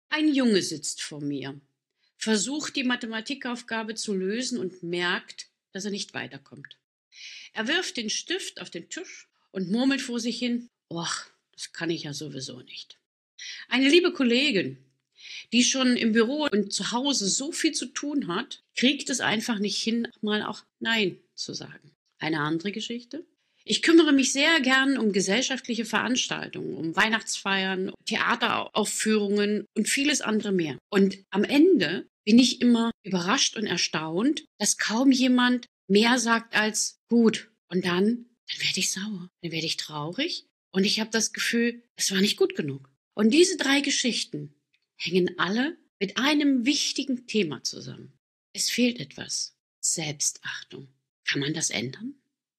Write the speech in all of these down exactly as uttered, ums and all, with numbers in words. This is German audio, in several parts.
Ein Junge sitzt vor mir, versucht die Mathematikaufgabe zu lösen und merkt, dass er nicht weiterkommt. Er wirft den Stift auf den Tisch und murmelt vor sich hin: Och, das kann ich ja sowieso nicht. Eine liebe Kollegin, die schon im Büro und zu Hause so viel zu tun hat, kriegt es einfach nicht hin, mal auch Nein zu sagen. Eine andere Geschichte: Ich kümmere mich sehr gern um gesellschaftliche Veranstaltungen, um Weihnachtsfeiern, Theateraufführungen und vieles andere mehr. Und am Ende bin ich immer überrascht und erstaunt, dass kaum jemand mehr sagt als gut. Und dann, dann werde ich sauer, dann werde ich traurig und ich habe das Gefühl, es war nicht gut genug. Und diese drei Geschichten hängen alle mit einem wichtigen Thema zusammen. Es fehlt etwas: Selbstachtung. Kann man das ändern?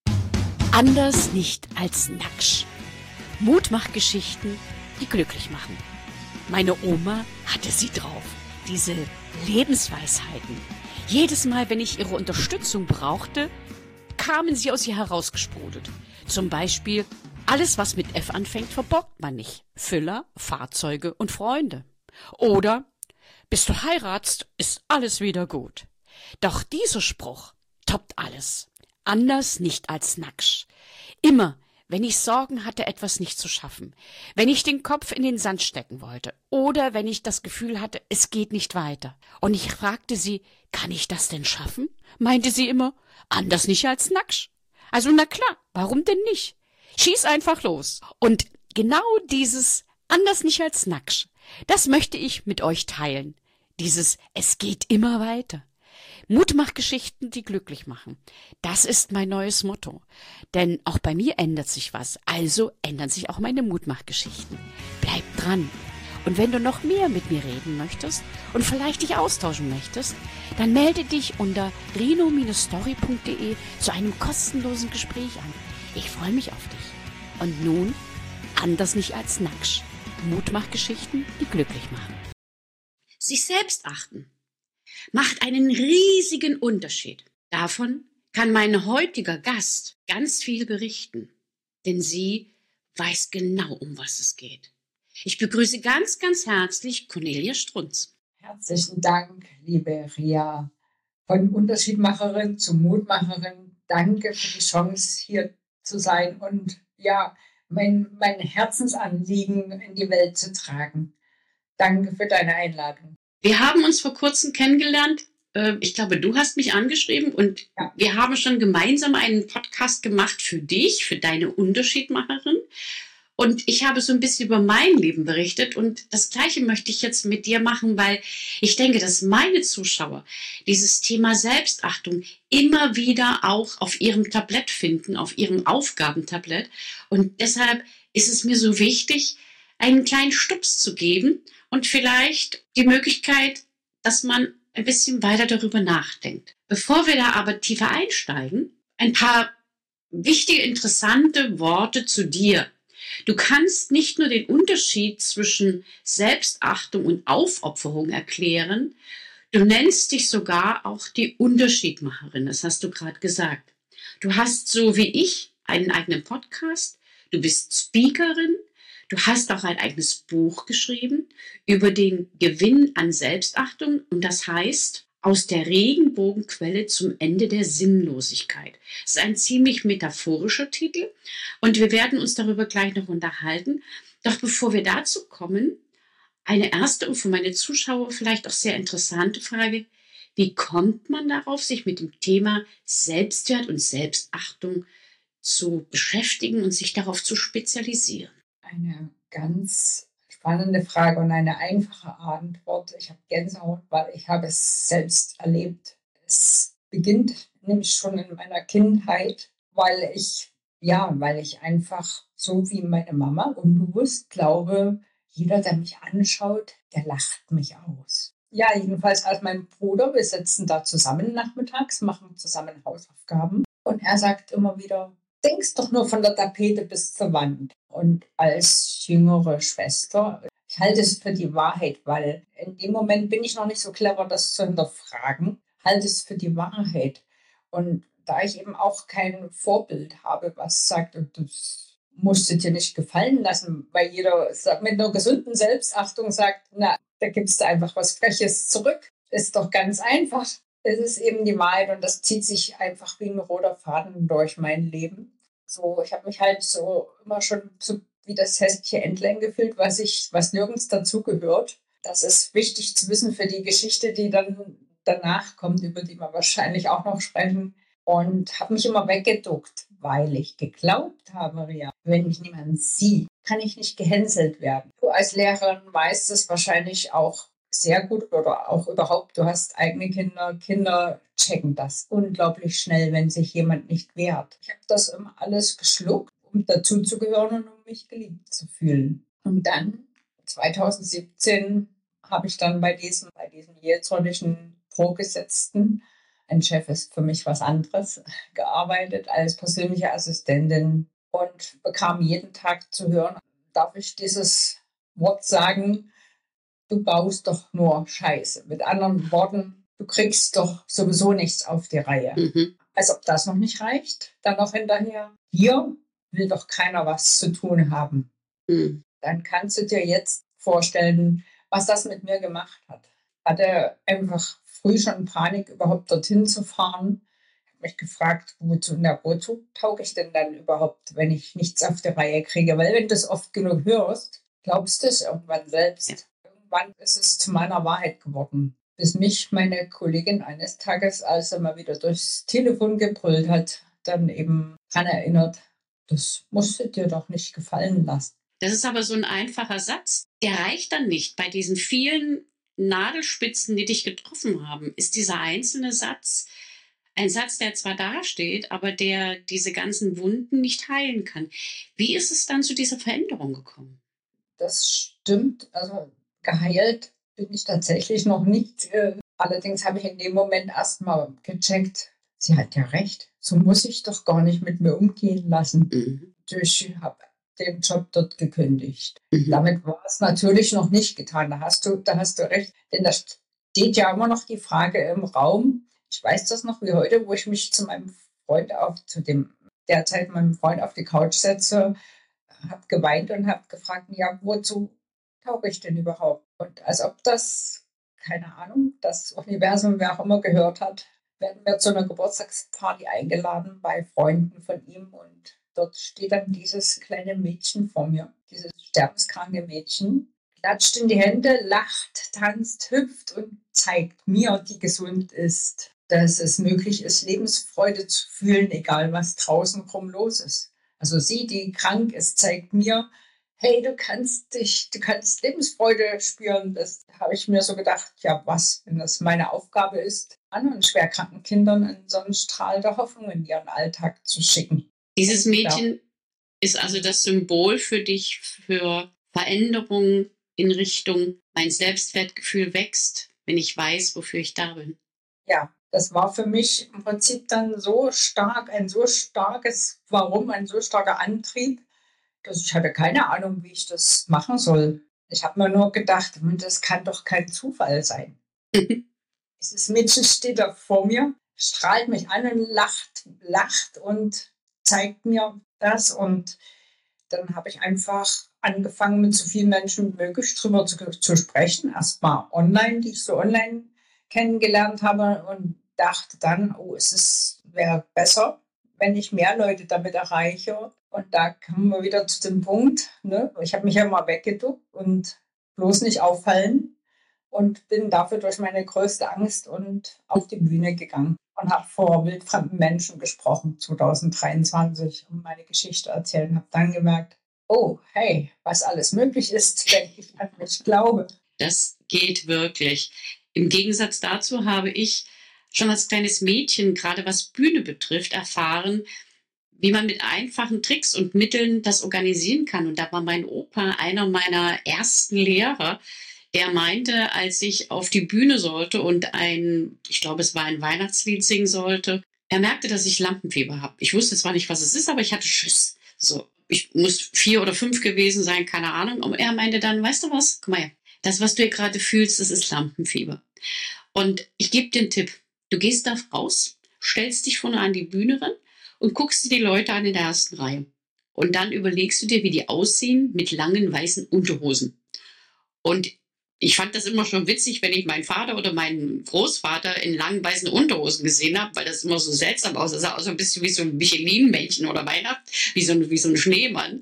Anders nicht als Naksch. Mutmachgeschichten, die glücklich machen. Meine Oma hatte sie drauf. Diese Lebensweisheiten. Jedes Mal, wenn ich ihre Unterstützung brauchte, kamen sie aus ihr herausgesprudelt. Zum Beispiel: Alles, was mit F anfängt, verborgt man nicht. Füller, Fahrzeuge und Freunde. Oder: Bis du heiratst, ist alles wieder gut. Doch dieser Spruch toppt alles. Anders nicht als Naksch. Immer, wenn ich Sorgen hatte, etwas nicht zu schaffen, wenn ich den Kopf in den Sand stecken wollte oder wenn ich das Gefühl hatte, es geht nicht weiter. Und ich fragte sie: Kann ich das denn schaffen? Meinte sie immer: Anders nicht als Naksch. Also na klar, warum denn nicht? Schieß einfach los. Und genau dieses Anders nicht als Naksch, das möchte ich mit euch teilen. Dieses Es geht immer weiter. Mutmachgeschichten, die glücklich machen. Das ist mein neues Motto. Denn auch bei mir ändert sich was. Also ändern sich auch meine Mutmachgeschichten. Bleib dran. Und wenn du noch mehr mit mir reden möchtest und vielleicht dich austauschen möchtest, dann melde dich unter rino story punkt de zu einem kostenlosen Gespräch an. Ich freue mich auf dich. Und nun, anders nicht als Naksch. Mutmachgeschichten, die glücklich machen. Sich selbst achten macht einen riesigen Unterschied. Davon kann mein heutiger Gast ganz viel berichten, denn sie weiß genau, um was es geht. Ich begrüße ganz, ganz herzlich Cornelia Strunz. Herzlichen Dank, liebe Ria. Von Unterschiedmacherin zu Mutmacherin. Danke für die Chance, hier zu sein und ja, mein, mein Herzensanliegen in die Welt zu tragen. Danke für deine Einladung. Wir haben uns vor kurzem kennengelernt. Ich glaube, du hast mich angeschrieben und ja, wir haben schon gemeinsam einen Podcast gemacht für dich, für deine Unterschiedmacherin. Und ich habe so ein bisschen über mein Leben berichtet und das Gleiche möchte ich jetzt mit dir machen, weil ich denke, dass meine Zuschauer dieses Thema Selbstachtung immer wieder auch auf ihrem Tablett finden, auf ihrem Aufgabentablett. Und deshalb ist es mir so wichtig, einen kleinen Stups zu geben und vielleicht die Möglichkeit, dass man ein bisschen weiter darüber nachdenkt. Bevor wir da aber tiefer einsteigen, ein paar wichtige, interessante Worte zu dir. Du kannst nicht nur den Unterschied zwischen Selbstachtung und Aufopferung erklären, du nennst dich sogar auch die Unterschiedmacherin, das hast du gerade gesagt. Du hast, so wie ich, einen eigenen Podcast, du bist Speakerin, du hast auch ein eigenes Buch geschrieben über den Gewinn an Selbstachtung und das heißt Aus der Regenbogenquelle zum Ende der Sinnlosigkeit. Das ist ein ziemlich metaphorischer Titel und wir werden uns darüber gleich noch unterhalten. Doch bevor wir dazu kommen, eine erste und für meine Zuschauer vielleicht auch sehr interessante Frage: Wie kommt man darauf, sich mit dem Thema Selbstwert und Selbstachtung zu beschäftigen und sich darauf zu spezialisieren? Eine ganz spannende Frage und eine einfache Antwort. Ich habe Gänsehaut, weil ich habe es selbst erlebt. Es beginnt nämlich schon in meiner Kindheit, weil ich, ja, weil ich einfach so wie meine Mama unbewusst glaube, jeder, der mich anschaut, der lacht mich aus. Ja, jedenfalls als mein Bruder, wir sitzen da zusammen nachmittags, machen zusammen Hausaufgaben und er sagt immer wieder: Denkst doch nur von der Tapete bis zur Wand. Und als jüngere Schwester, ich halte es für die Wahrheit, weil in dem Moment bin ich noch nicht so clever, das zu hinterfragen, halte es für die Wahrheit. Und da ich eben auch kein Vorbild habe, was sagt, das musst du dir nicht gefallen lassen, weil jeder mit einer gesunden Selbstachtung sagt, na, Da gibst du einfach was Freches zurück. Ist doch ganz einfach. Es ist eben die Wahrheit und das zieht sich einfach wie ein roter Faden durch mein Leben. So, ich habe mich halt so immer schon so wie das hässliche Entlein gefühlt, was ich, was nirgends dazugehört. Das ist wichtig zu wissen für die Geschichte, die dann danach kommt, über die wir wahrscheinlich auch noch sprechen. Und habe mich immer weggeduckt, weil ich geglaubt habe, ja, wenn mich niemand sieht, kann ich nicht gehänselt werden. Du als Lehrerin weißt es wahrscheinlich auch sehr gut oder auch überhaupt, du hast eigene Kinder. Kinder checken das unglaublich schnell, wenn sich jemand nicht wehrt. Ich habe das immer alles geschluckt, um dazuzugehören und um mich geliebt zu fühlen. Und dann, zwanzig siebzehn, habe ich dann bei diesem, bei diesem jähzornigen Vorgesetzten, ein Chef ist für mich was anderes, gearbeitet als persönliche Assistentin und bekam jeden Tag zu hören, darf ich dieses Wort sagen, du baust doch nur Scheiße. Mit anderen Worten, du kriegst doch sowieso nichts auf die Reihe. Mhm. Als ob das noch nicht reicht, dann noch hinterher, hier will doch keiner was zu tun haben. Mhm. Dann kannst du dir jetzt vorstellen, was das mit mir gemacht hat. Hatte einfach früh schon Panik, überhaupt dorthin zu fahren. Ich habe mich gefragt, wozu, na, wozu tauge ich denn dann überhaupt, wenn ich nichts auf die Reihe kriege? Weil wenn du es oft genug hörst, glaubst du es irgendwann selbst. Ja. Irgendwann ist es zu meiner Wahrheit geworden. Bis mich meine Kollegin eines Tages, als er mal wieder durchs Telefon gebrüllt hat, dann eben daran erinnert, das musst du dir doch nicht gefallen lassen. Das ist aber so ein einfacher Satz. Der reicht dann nicht. Bei diesen vielen Nadelspitzen, die dich getroffen haben, ist dieser einzelne Satz ein Satz, der zwar dasteht, aber der diese ganzen Wunden nicht heilen kann. Wie ist es dann zu dieser Veränderung gekommen? Das stimmt. Also geheilt bin ich tatsächlich noch nicht. Allerdings habe ich in dem Moment erst mal gecheckt, sie hat ja recht. So muss ich doch gar nicht mit mir umgehen lassen. Mhm. Ich habe den Job dort gekündigt. Mhm. Damit war es natürlich noch nicht getan. Da hast du, da hast du recht. Denn da steht ja immer noch die Frage im Raum. Ich weiß das noch wie heute, wo ich mich zu meinem Freund auf, zu dem derzeit meinem Freund auf die Couch setze, habe geweint und habe gefragt, ja, wozu tauge ich denn überhaupt? Und als ob das, keine Ahnung, das Universum, wer auch immer gehört hat, werden wir zu einer Geburtstagsparty eingeladen bei Freunden von ihm und dort steht dann dieses kleine Mädchen vor mir, dieses sterbenskranke Mädchen, klatscht in die Hände, lacht, tanzt, hüpft und zeigt mir, die gesund ist, dass es möglich ist, Lebensfreude zu fühlen, egal was draußen rum los ist. Also sie, die krank ist, zeigt mir, hey, du kannst dich, du kannst Lebensfreude spüren. Das habe ich mir so gedacht, ja was, wenn das meine Aufgabe ist, anderen schwerkranken Kindern einen Sonnenstrahl der Hoffnung in ihren Alltag zu schicken. Dieses Mädchen ist also das Symbol für dich, für Veränderung in Richtung, mein Selbstwertgefühl wächst, wenn ich weiß, wofür ich da bin. Ja, das war für mich im Prinzip dann so stark, ein so starkes Warum, ein so starker Antrieb, dass ich hatte keine Ahnung, wie ich das machen soll. Ich habe mir nur gedacht, das kann doch kein Zufall sein. Dieses Mädchen steht da vor mir, strahlt mich an und lacht, lacht und zeigt mir das. Und dann habe ich einfach angefangen, mit so vielen Menschen wie möglich drüber zu, zu sprechen. Erstmal online, die ich so online kennengelernt habe und dachte dann, oh, es wäre besser, wenn ich mehr Leute damit erreiche. Und da kommen wir wieder zu dem Punkt, ne? Ich habe mich ja mal weggeduckt und bloß nicht auffallen und bin dafür durch meine größte Angst und auf die Bühne gegangen und habe vor wildfremden Menschen gesprochen, zwanzig dreiundzwanzig, und meine Geschichte erzählt und habe dann gemerkt, oh, hey, was alles möglich ist, wenn ich an mich glaube. Das geht wirklich. Im Gegensatz dazu habe ich schon als kleines Mädchen, gerade was Bühne betrifft, erfahren, wie man mit einfachen Tricks und Mitteln das organisieren kann. Und da war mein Opa einer meiner ersten Lehrer, der meinte, als ich auf die Bühne sollte und ein, ich glaube, es war ein Weihnachtslied singen sollte, er merkte, dass ich Lampenfieber habe. Ich wusste zwar nicht, was es ist, aber ich hatte Schiss. So, ich muss vier oder fünf gewesen sein, keine Ahnung. Und er meinte dann, weißt du was, guck mal her, das, was du hier gerade fühlst, das ist Lampenfieber. Und ich gebe dir einen Tipp. Du gehst da raus, stellst dich vorne an die Bühne ran und guckst dir die Leute an in der ersten Reihe. Und dann überlegst du dir, wie die aussehen mit langen weißen Unterhosen. Und Ich fand das immer schon witzig, wenn ich meinen Vater oder meinen Großvater in langen weißen Unterhosen gesehen habe, weil das immer so seltsam aussah. Das sah auch so ein bisschen wie so ein Michelin-Männchen oder Weihnachten, wie so ein, wie so ein Schneemann.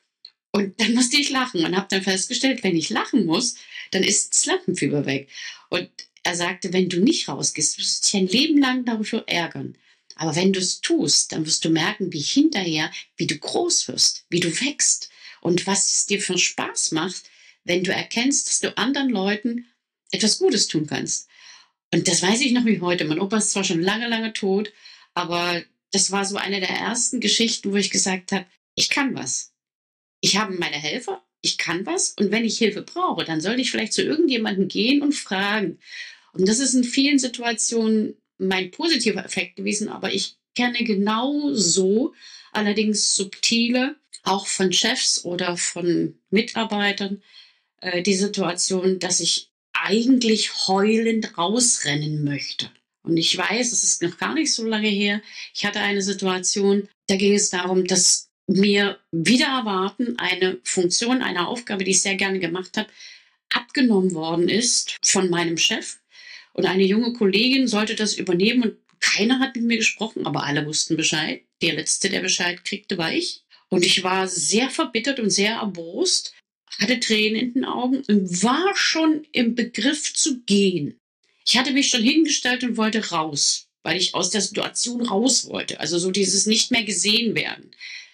Und dann musste ich lachen und habe dann festgestellt, wenn ich lachen muss, dann ist das Lampenfieber weg. Und er sagte, wenn du nicht rausgehst, wirst du dich ein Leben lang dafür ärgern. Aber wenn du es tust, dann wirst du merken, wie hinterher, wie du groß wirst, wie du wächst und was es dir für Spaß macht, wenn du erkennst, dass du anderen Leuten etwas Gutes tun kannst. Und das weiß ich noch wie heute. Mein Opa ist zwar schon lange, lange tot, aber das war so eine der ersten Geschichten, wo ich gesagt habe, ich kann was. Ich habe meine Helfer, ich kann was und wenn ich Hilfe brauche, dann sollte ich vielleicht zu irgendjemandem gehen und fragen. Und das ist in vielen Situationen mein positiver Effekt gewesen, aber ich kenne genau so, allerdings subtile, auch von Chefs oder von Mitarbeitern, äh, die Situation, dass ich eigentlich heulend rausrennen möchte. Und ich weiß, es ist noch gar nicht so lange her, ich hatte eine Situation, da ging es darum, dass mir wieder erwarten eine Funktion, eine Aufgabe, die ich sehr gerne gemacht habe, abgenommen worden ist von meinem Chef. Und eine junge Kollegin sollte das übernehmen und keiner hat mit mir gesprochen, aber alle wussten Bescheid. Der Letzte, der Bescheid kriegte, war ich. Und ich war sehr verbittert und sehr erbost, hatte Tränen in den Augen und war schon im Begriff zu gehen. Ich hatte mich schon hingestellt und wollte raus, weil ich aus der Situation raus wollte. Also so dieses nicht mehr gesehen werden.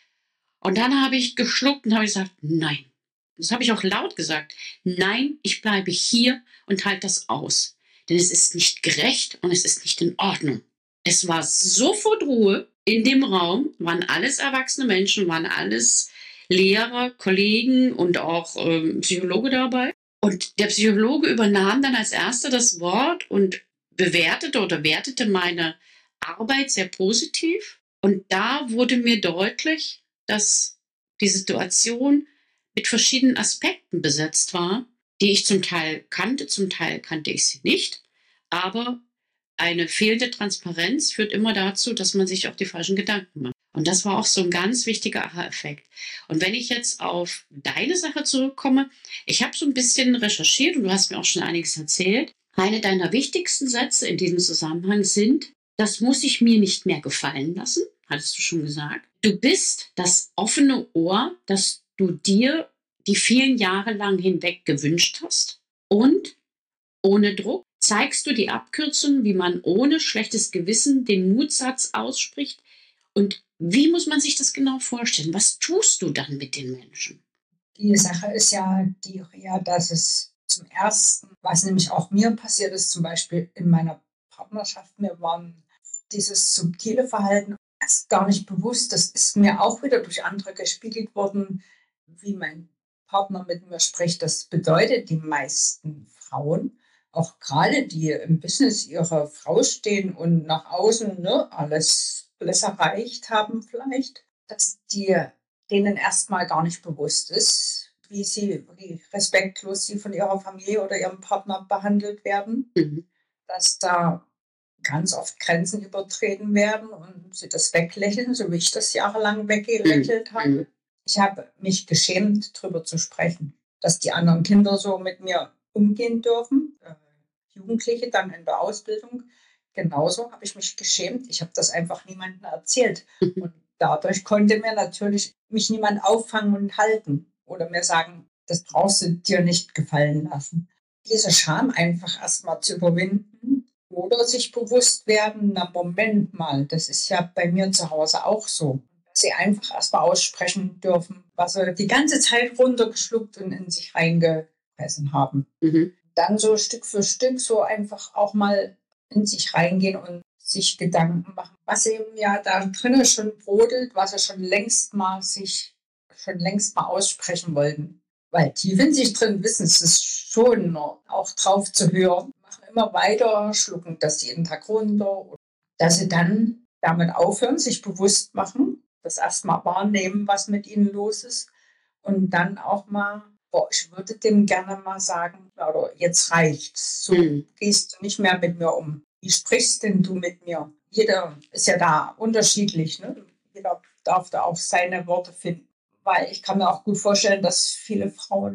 Und dann habe ich geschluckt und habe gesagt, nein. Das habe ich auch laut gesagt. Nein, ich bleibe hier und halte das aus. Denn es ist nicht gerecht und es ist nicht in Ordnung. Es war sofort Ruhe in dem Raum, waren alles erwachsene Menschen, waren alles Lehrer, Kollegen und auch ähm, Psychologe dabei. Und der Psychologe übernahm dann als erster das Wort und bewertete oder wertete meine Arbeit sehr positiv. Und da wurde mir deutlich, dass die Situation mit verschiedenen Aspekten besetzt war, die ich zum Teil kannte, zum Teil kannte ich sie nicht. Aber eine fehlende Transparenz führt immer dazu, dass man sich auch die falschen Gedanken macht. Und das war auch so ein ganz wichtiger Aha-Effekt. Und wenn ich jetzt auf deine Sache zurückkomme, ich habe so ein bisschen recherchiert und du hast mir auch schon einiges erzählt. Eine deiner wichtigsten Sätze in diesem Zusammenhang sind, das muss ich mir nicht mehr gefallen lassen, hattest du schon gesagt. Du bist das offene Ohr, das du dir die vielen Jahre lang hinweg gewünscht hast. Und ohne Druck zeigst du die Abkürzung, wie man ohne schlechtes Gewissen den Mutsatz ausspricht. Und wie muss man sich das genau vorstellen? Was tust du dann mit den Menschen? Die Sache ist ja die, ja, dass es zum Ersten, was nämlich auch mir passiert ist, zum Beispiel in meiner Partnerschaft, mir waren dieses subtile Verhalten erst gar nicht bewusst. Das ist mir auch wieder durch andere gespiegelt worden, wie mein Partner mit mir spricht. Das bedeutet, die meisten Frauen, auch gerade die im Business ihrer Frau stehen und nach außen ne, alles, alles erreicht haben vielleicht, dass die denen erstmal gar nicht bewusst ist, wie sie, wie respektlos sie von ihrer Familie oder ihrem Partner behandelt werden, mhm. dass da ganz oft Grenzen übertreten werden und sie das weglächeln, so wie ich das jahrelang weggelächelt mhm. habe. Ich habe mich geschämt, darüber zu sprechen, dass die anderen Kinder so mit mir umgehen dürfen. Äh, Jugendliche dann in der Ausbildung. Genauso habe ich mich geschämt. Ich habe das einfach niemandem erzählt. Und dadurch konnte mir natürlich mich niemand auffangen und halten oder mir sagen, das brauchst du dir nicht gefallen lassen. Diese Scham einfach erstmal zu überwinden oder sich bewusst werden, na Moment mal, das ist ja bei mir zu Hause auch so. Dass sie einfach erstmal aussprechen dürfen, was sie die ganze Zeit runtergeschluckt und in sich reingefressen haben. Mhm. Dann so Stück für Stück so einfach auch mal in sich reingehen und sich Gedanken machen, was eben ja da drinnen schon brodelt, was sie schon längst mal sich schon längst mal aussprechen wollten. Weil tief in sich drin wissen sie es schon, auch drauf zu hören, machen immer weiter, schlucken das jeden Tag runter. Dass sie dann damit aufhören, sich bewusst machen, das erstmal wahrnehmen, was mit ihnen los ist und dann auch mal, boah, ich würde dem gerne mal sagen, oder jetzt reicht's, so mhm. gehst du nicht mehr mit mir um. Wie sprichst denn du mit mir? Jeder ist ja da unterschiedlich, ne? Jeder darf da auch seine Worte finden. Weil ich kann mir auch gut vorstellen, dass viele Frauen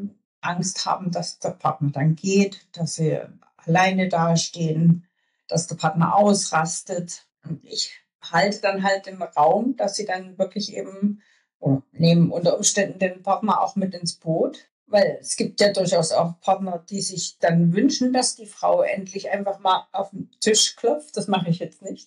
Angst haben, dass der Partner dann geht, dass sie alleine dastehen, dass der Partner ausrastet. Und ich halte dann halt im Raum, dass sie dann wirklich eben oder nehmen unter Umständen den Partner auch mit ins Boot. Weil es gibt ja durchaus auch Partner, die sich dann wünschen, dass die Frau endlich einfach mal auf den Tisch klopft. Das mache ich jetzt nicht.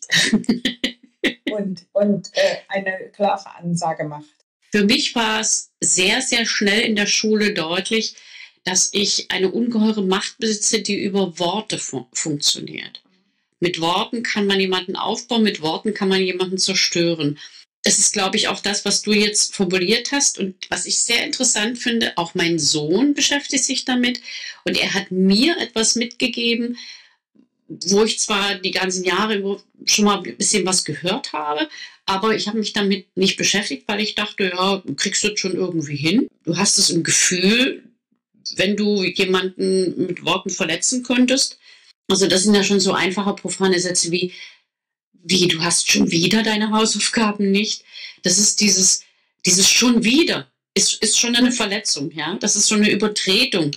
und und äh, eine klare Ansage macht. Für mich war es sehr, sehr schnell in der Schule deutlich, dass ich eine ungeheure Macht besitze, die über Worte fun- funktioniert. Mit Worten kann man jemanden aufbauen, mit Worten kann man jemanden zerstören. Das ist, glaube ich, auch das, was du jetzt formuliert hast und was ich sehr interessant finde. Auch mein Sohn beschäftigt sich damit und er hat mir etwas mitgegeben, wo ich zwar die ganzen Jahre schon mal ein bisschen was gehört habe, aber ich habe mich damit nicht beschäftigt, weil ich dachte, ja, du kriegst das schon irgendwie hin. Du hast es im Gefühl, wenn du jemanden mit Worten verletzen könntest. Also das sind ja schon so einfache, profane Sätze wie, wie, du hast schon wieder deine Hausaufgaben nicht. Das ist dieses, dieses schon wieder, ist, ist schon eine Verletzung, ja. Das ist schon eine Übertretung.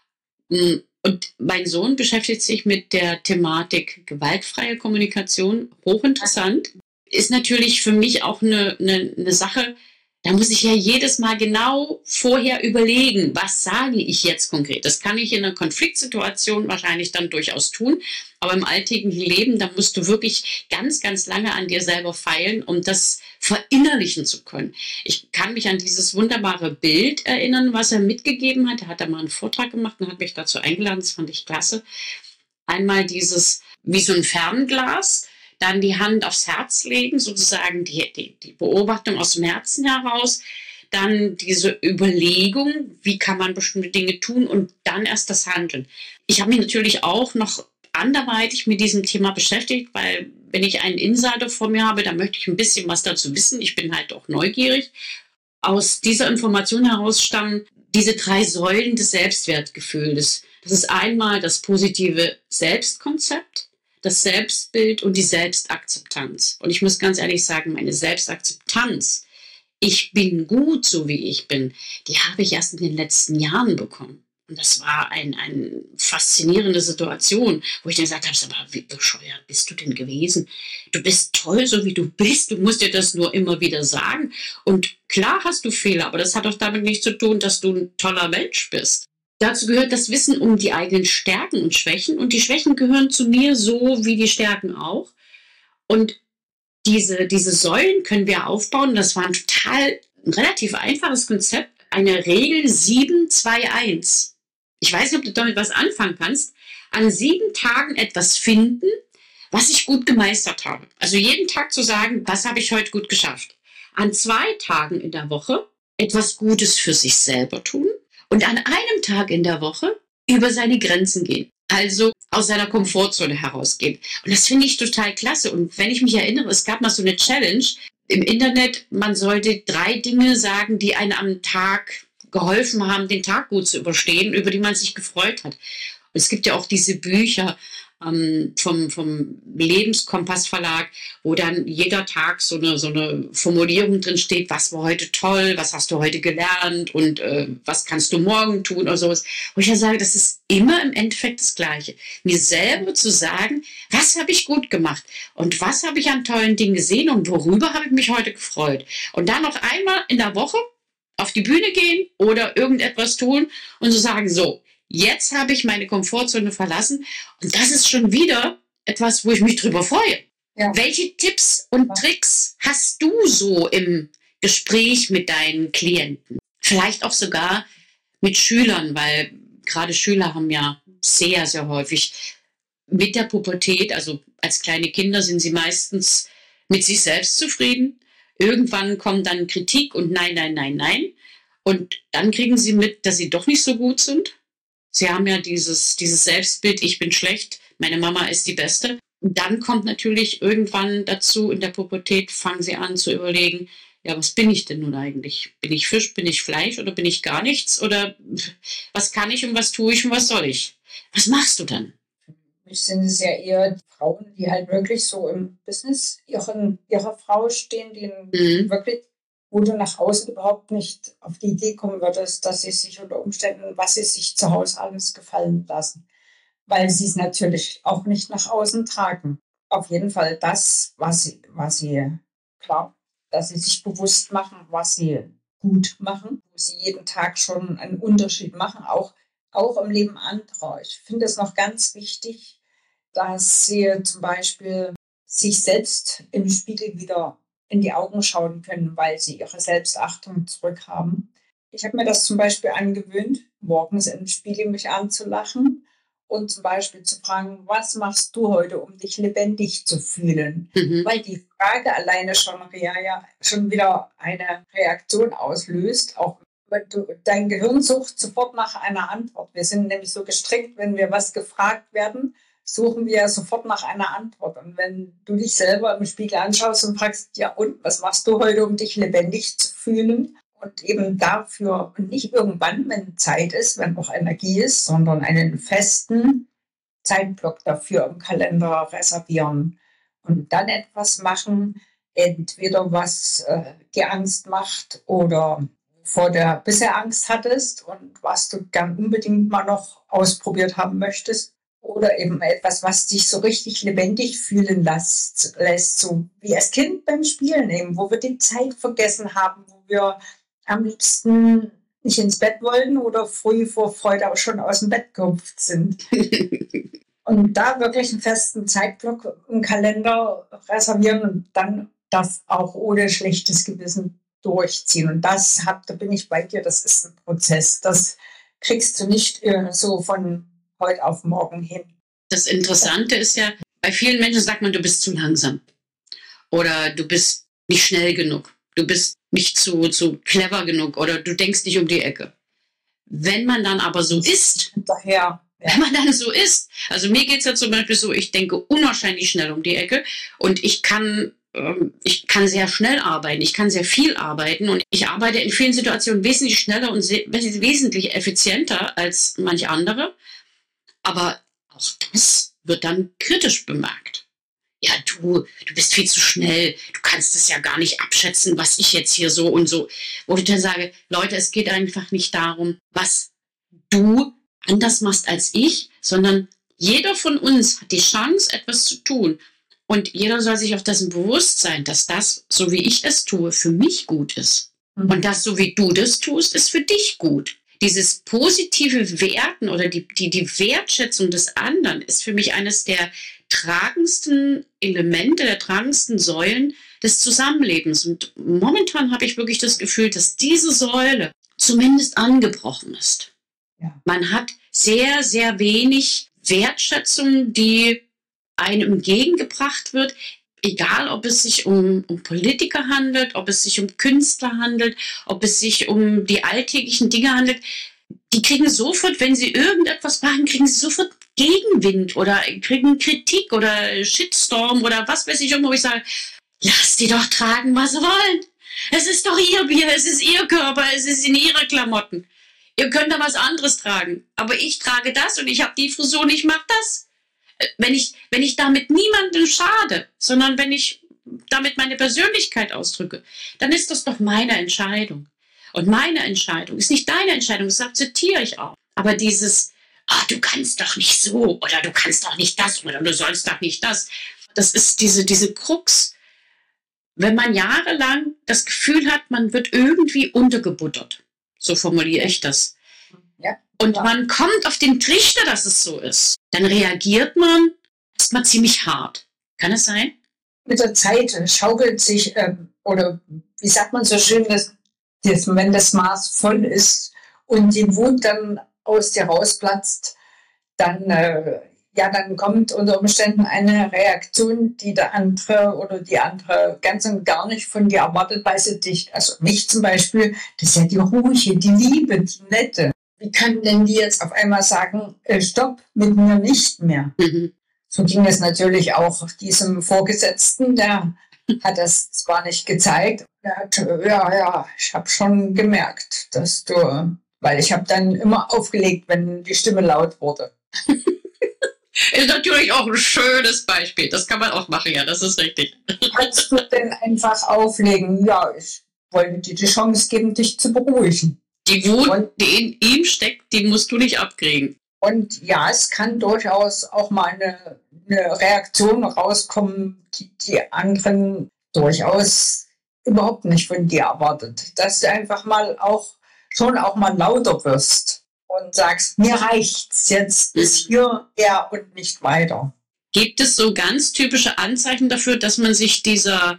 Und mein Sohn beschäftigt sich mit der Thematik gewaltfreie Kommunikation, hochinteressant. Ist natürlich für mich auch eine, eine, eine Sache, da muss ich ja jedes Mal genau vorher überlegen, was sage ich jetzt konkret. Das kann ich in einer Konfliktsituation wahrscheinlich dann durchaus tun, aber im alltäglichen Leben, da musst du wirklich ganz, ganz lange an dir selber feilen, um das verinnerlichen zu können. Ich kann mich an dieses wunderbare Bild erinnern, was er mitgegeben hat. Er hat da mal einen Vortrag gemacht und hat mich dazu eingeladen, das fand ich klasse. Einmal dieses, wie so ein Fernglas, dann die Hand aufs Herz legen, sozusagen die, die, die Beobachtung aus dem Herzen heraus, dann diese Überlegung, wie kann man bestimmte Dinge tun und dann erst das Handeln. Ich habe mich natürlich auch noch anderweitig mit diesem Thema beschäftigt, weil wenn ich einen Insider vor mir habe, dann möchte ich ein bisschen was dazu wissen. Ich bin halt auch neugierig. Aus dieser Information heraus stammen diese drei Säulen des Selbstwertgefühls. Das ist einmal das positive Selbstkonzept, das Selbstbild und die Selbstakzeptanz. Und ich muss ganz ehrlich sagen, meine Selbstakzeptanz, ich bin gut, so wie ich bin, die habe ich erst in den letzten Jahren bekommen. Und das war ein, eine faszinierende Situation, wo ich dann gesagt habe, aber wie bescheuert bist du denn gewesen? Du bist toll, so wie du bist. Du musst dir das nur immer wieder sagen. Und klar hast du Fehler, aber das hat doch damit nichts zu tun, dass du ein toller Mensch bist. Dazu gehört das Wissen um die eigenen Stärken und Schwächen. Und die Schwächen gehören zu mir so wie die Stärken auch. Und diese, diese Säulen können wir aufbauen. Das war ein total ein relativ einfaches Konzept. Eine Regel sieben zwei eins. Ich weiß nicht, ob du damit was anfangen kannst. An sieben Tagen etwas finden, was ich gut gemeistert habe. Also jeden Tag zu sagen, was habe ich heute gut geschafft. An zwei Tagen in der Woche etwas Gutes für sich selber tun. Und an einem Tag in der Woche über seine Grenzen gehen. Also aus seiner Komfortzone herausgehen. Und das finde ich total klasse. Und wenn ich mich erinnere, es gab mal so eine Challenge im Internet, man sollte drei Dinge sagen, die einem am Tag geholfen haben, den Tag gut zu überstehen, über die man sich gefreut hat. Und es gibt ja auch diese Bücher ähm, vom, vom Lebenskompass Verlag, wo dann jeder Tag so eine, so eine Formulierung drin steht, was war heute toll, was hast du heute gelernt und äh, was kannst du morgen tun oder sowas. Wo ich ja sage, das ist immer im Endeffekt das Gleiche. Mir selber zu sagen, was habe ich gut gemacht und was habe ich an tollen Dingen gesehen und worüber habe ich mich heute gefreut. Und dann noch einmal in der Woche auf die Bühne gehen oder irgendetwas tun und zu sagen, so, jetzt habe ich meine Komfortzone verlassen und das ist schon wieder etwas, wo ich mich drüber freue. Ja. Welche Tipps und Tricks hast du so im Gespräch mit deinen Klienten? Vielleicht auch sogar mit Schülern, weil gerade Schüler haben ja sehr, sehr häufig mit der Pubertät, also als kleine Kinder sind sie meistens mit sich selbst zufrieden. Irgendwann kommt dann Kritik und nein, nein, nein, nein. Und dann kriegen sie mit, dass sie doch nicht so gut sind. Sie haben ja dieses, dieses Selbstbild, ich bin schlecht, meine Mama ist die Beste. Und dann kommt natürlich irgendwann dazu, in der Pubertät fangen sie an zu überlegen, ja, was bin ich denn nun eigentlich? Bin ich Fisch, bin ich Fleisch oder bin ich gar nichts? Oder was kann ich und was tue ich und was soll ich? Was machst du dann? Mich sind es ja eher Frauen, die halt wirklich so im Business ihren, ihrer Frau stehen, die mhm. wirklich wo du nach außen überhaupt nicht auf die Idee kommen würdest, dass sie sich unter Umständen, was sie sich zu Hause alles gefallen lassen, weil sie es natürlich auch nicht nach außen tragen. Auf jeden Fall das, was sie, was sie, klar, dass sie sich bewusst machen, was sie gut machen, wo sie jeden Tag schon einen Unterschied machen, auch, auch im Leben anderer. Ich finde es noch ganz wichtig, dass sie zum Beispiel sich selbst im Spiegel wieder in die Augen schauen können, weil sie ihre Selbstachtung zurückhaben. Ich habe mir das zum Beispiel angewöhnt, morgens im Spiegel mich anzulachen und zum Beispiel zu fragen, was machst du heute, um dich lebendig zu fühlen? Mhm. Weil die Frage alleine schon, ja, ja, schon wieder eine Reaktion auslöst, auch weil du, dein Gehirn sucht sofort nach einer Antwort. Wir sind nämlich so gestrickt, wenn wir was gefragt werden, suchen wir sofort nach einer Antwort. Und wenn du dich selber im Spiegel anschaust und fragst, ja und, was machst du heute, um dich lebendig zu fühlen? Und eben dafür, und nicht irgendwann, wenn Zeit ist, wenn auch Energie ist, sondern einen festen Zeitblock dafür im Kalender reservieren und dann etwas machen, entweder was äh, dir Angst macht oder vor der bisher Angst hattest und was du gern unbedingt mal noch ausprobiert haben möchtest. Oder eben etwas, was dich so richtig lebendig fühlen lässt, lässt, so wie als Kind beim Spielen eben, wo wir die Zeit vergessen haben, wo wir am liebsten nicht ins Bett wollten oder früh vor Freude auch schon aus dem Bett gehüpft sind. Und da wirklich einen festen Zeitblock im Kalender reservieren und dann das auch ohne schlechtes Gewissen durchziehen. Und das hab, da bin ich bei dir, das ist ein Prozess. Das kriegst du nicht äh, so von heute auf morgen hin. Das Interessante ist ja, bei vielen Menschen sagt man, du bist zu langsam oder du bist nicht schnell genug, du bist nicht zu, zu clever genug oder du denkst nicht um die Ecke. Wenn man dann aber so ist, Daher, ja. wenn man dann so ist, also mir geht es ja zum Beispiel so, ich denke unwahrscheinlich schnell um die Ecke und ich kann, ähm, ich kann sehr schnell arbeiten, ich kann sehr viel arbeiten und ich arbeite in vielen Situationen wesentlich schneller und wesentlich effizienter als manche andere. Aber auch das wird dann kritisch bemerkt. Ja, du, du bist viel zu schnell, du kannst es ja gar nicht abschätzen, was ich jetzt hier so und so. Wo ich dann sage, Leute, es geht einfach nicht darum, was du anders machst als ich, sondern jeder von uns hat die Chance, etwas zu tun. Und jeder soll sich auf dessen bewusst sein, dass das, so wie ich es tue, für mich gut ist. Mhm. Und das, so wie du das tust, ist für dich gut. Dieses positive Werten oder die, die, die Wertschätzung des anderen ist für mich eines der tragendsten Elemente, der tragendsten Säulen des Zusammenlebens. Und momentan habe ich wirklich das Gefühl, dass diese Säule zumindest angebrochen ist. Ja. Man hat sehr, sehr wenig Wertschätzung, die einem entgegengebracht wird. Egal, ob es sich um, um Politiker handelt, ob es sich um Künstler handelt, ob es sich um die alltäglichen Dinge handelt, die kriegen sofort, wenn sie irgendetwas machen, kriegen sie sofort Gegenwind oder kriegen Kritik oder Shitstorm oder was weiß ich, wo ich sage, lasst die doch tragen, was sie wollen. Es ist doch ihr Bier, es ist ihr Körper, es ist in ihre Klamotten. Ihr könnt da was anderes tragen, aber ich trage das und ich habe die Frisur und ich mache das. Wenn ich, wenn ich damit niemandem schade, sondern wenn ich damit meine Persönlichkeit ausdrücke, dann ist das doch meine Entscheidung. Und meine Entscheidung ist nicht deine Entscheidung, das akzeptiere ich auch. Aber dieses, ah, du kannst doch nicht so oder du kannst doch nicht das oder du sollst doch nicht das, das ist diese, diese Krux. Wenn man jahrelang das Gefühl hat, man wird irgendwie untergebuttert, so formuliere ich das. Ja. Und man kommt auf den Trichter, dass es so ist. Dann reagiert man erstmal ziemlich hart. Kann es sein? Mit der Zeit schaukelt sich, äh, oder wie sagt man so schön, dass, dass wenn das Maß voll ist und die Wut dann aus dir rausplatzt, dann, äh, ja, dann kommt unter Umständen eine Reaktion, die der andere oder die andere ganz und gar nicht von dir erwartet, weil sie dich, also mich zum Beispiel, das ist ja die Ruhige, die Liebe, die Nette. Wie können denn die jetzt auf einmal sagen, äh, stopp, mit mir nicht mehr? Mhm. So ging es natürlich auch diesem Vorgesetzten, der hat das zwar nicht gezeigt, der hat, ja, ja, ich habe schon gemerkt, dass du, weil ich habe dann immer aufgelegt, wenn die Stimme laut wurde. Ist natürlich auch ein schönes Beispiel, das kann man auch machen, ja, das ist richtig. Kannst du denn einfach auflegen? Ja, ich wollte dir die Chance geben, dich zu beruhigen. Die Wut, die in ihm steckt, die musst du nicht abkriegen. Und ja, es kann durchaus auch mal eine, eine Reaktion rauskommen, die die anderen durchaus überhaupt nicht von dir erwartet. Dass du einfach mal auch, schon auch mal lauter wirst und sagst, mir reicht's jetzt bis hier, ja und nicht weiter. Gibt es so ganz typische Anzeichen dafür, dass man sich dieser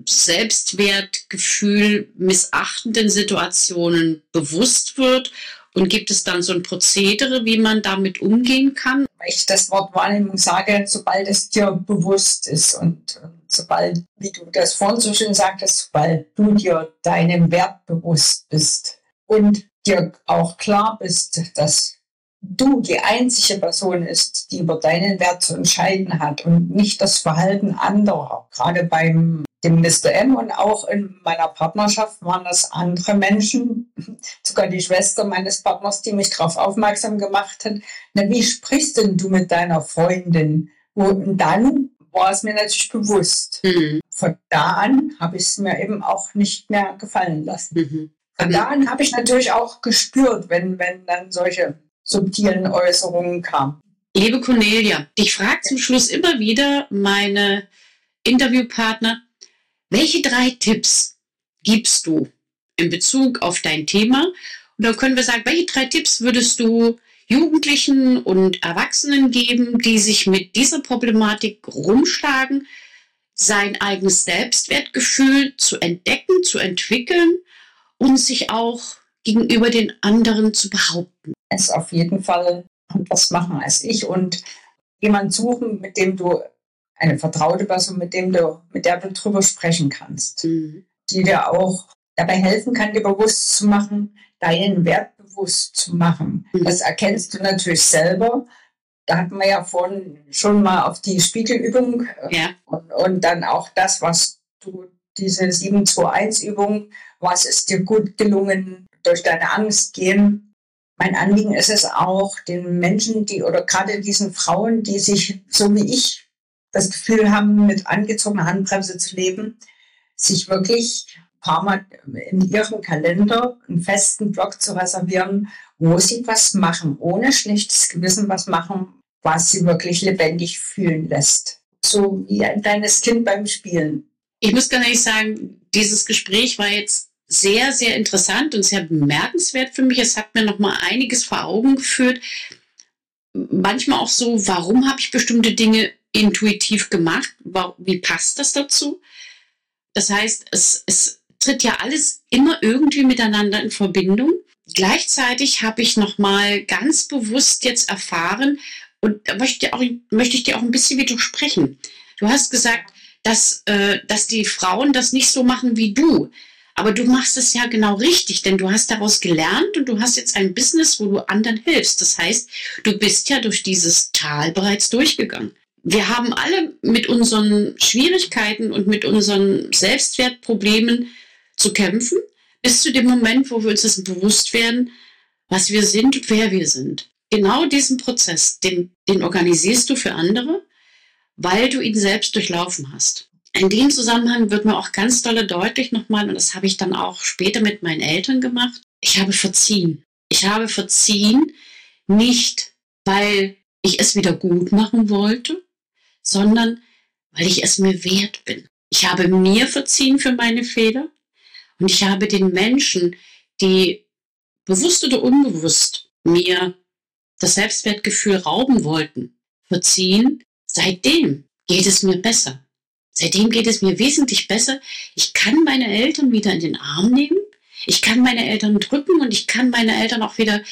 Selbstwertgefühl missachtenden Situationen bewusst wird? Und gibt es dann so ein Prozedere, wie man damit umgehen kann? Weil ich das Wort Wahrnehmung sage, sobald es dir bewusst ist und, und sobald, wie du das vorhin so schön sagtest, sobald du dir deinem Wert bewusst bist und dir auch klar bist, dass du die einzige Person ist, die über deinen Wert zu entscheiden hat und nicht das Verhalten anderer. Gerade beim dem Mister M und auch in meiner Partnerschaft waren das andere Menschen, sogar die Schwester meines Partners, die mich darauf aufmerksam gemacht hat. Na, wie sprichst denn du mit deiner Freundin? Und dann war es mir natürlich bewusst. Mhm. Von da an habe ich es mir eben auch nicht mehr gefallen lassen. Mhm. Von da an habe ich natürlich auch gespürt, wenn, wenn dann solche subtilen Äußerungen kamen. Liebe Cornelia, ich frage zum Schluss immer wieder meine Interviewpartner, welche drei Tipps gibst du in Bezug auf dein Thema? Und dann können wir sagen, welche drei Tipps würdest du Jugendlichen und Erwachsenen geben, die sich mit dieser Problematik rumschlagen, sein eigenes Selbstwertgefühl zu entdecken, zu entwickeln und sich auch gegenüber den anderen zu behaupten? Es auf jeden Fall anders machen als ich und jemanden suchen, mit dem du eine vertraute Person, mit dem du, mit der du drüber sprechen kannst, mhm. die dir auch dabei helfen kann, dir bewusst zu machen, deinen Wert bewusst zu machen. Mhm. Das erkennst du natürlich selber. Da hatten wir ja vorhin schon mal auf die Spiegelübung ja. und, und dann auch das, was du, diese sieben zwei eins Übung, was ist dir gut gelungen, durch deine Angst gehen. Mein Anliegen ist es auch, den Menschen, die oder gerade diesen Frauen, die sich so wie ich das Gefühl haben, mit angezogener Handbremse zu leben, sich wirklich ein paar Mal in ihrem Kalender einen festen Block zu reservieren, wo sie was machen, ohne schlechtes Gewissen was machen, was sie wirklich lebendig fühlen lässt. So wie ein kleines Kind beim Spielen. Ich muss ganz ehrlich sagen, dieses Gespräch war jetzt sehr, sehr interessant und sehr bemerkenswert für mich. Es hat mir noch mal einiges vor Augen geführt. Manchmal auch so, warum habe ich bestimmte Dinge intuitiv gemacht? Wie passt das dazu? Das heißt, es, es tritt ja alles immer irgendwie miteinander in Verbindung. Gleichzeitig habe ich noch mal ganz bewusst jetzt erfahren, und da möchte ich, auch, möchte ich dir auch ein bisschen widersprechen. Du hast gesagt, dass, äh, dass die Frauen das nicht so machen wie du. Aber du machst es ja genau richtig, denn du hast daraus gelernt und du hast jetzt ein Business, wo du anderen hilfst. Das heißt, du bist ja durch dieses Tal bereits durchgegangen. Wir haben alle mit unseren Schwierigkeiten und mit unseren Selbstwertproblemen zu kämpfen, bis zu dem Moment, wo wir uns dessen bewusst werden, was wir sind und wer wir sind. Genau diesen Prozess, den, den organisierst du für andere, weil du ihn selbst durchlaufen hast. In dem Zusammenhang wird mir auch ganz dolle deutlich nochmal, und das habe ich dann auch später mit meinen Eltern gemacht, ich habe verziehen. Ich habe verziehen, nicht weil ich es wieder gut machen wollte, sondern weil ich es mir wert bin. Ich habe mir verziehen für meine Fehler und ich habe den Menschen, die bewusst oder unbewusst mir das Selbstwertgefühl rauben wollten, verziehen. Seitdem geht es mir besser. Seitdem geht es mir wesentlich besser. Ich kann meine Eltern wieder in den Arm nehmen. Ich kann meine Eltern drücken und ich kann meine Eltern auch wieder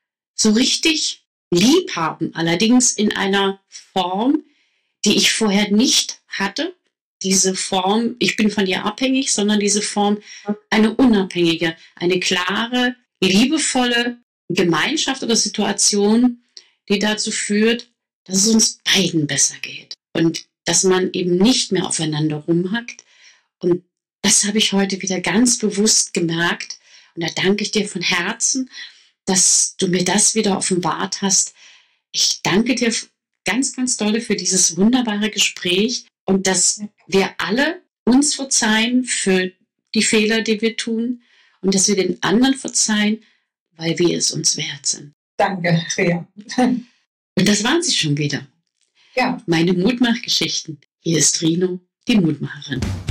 so richtig lieb haben. Allerdings in einer Form, die ich vorher nicht hatte. Diese Form, ich bin von dir abhängig, sondern diese Form, eine unabhängige, eine klare, liebevolle Gemeinschaft oder Situation, die dazu führt, dass es uns beiden besser geht. Und dass man eben nicht mehr aufeinander rumhackt. Und das habe ich heute wieder ganz bewusst gemerkt. Und da danke ich dir von Herzen, dass du mir das wieder offenbart hast. Ich danke dir ganz, ganz doll für dieses wunderbare Gespräch und dass wir alle uns verzeihen für die Fehler, die wir tun, und dass wir den anderen verzeihen, weil wir es uns wert sind. Danke, Rea. Und das waren sie schon wieder. Ja. Meine Mutmachgeschichten. Hier ist Rino, die Mutmacherin.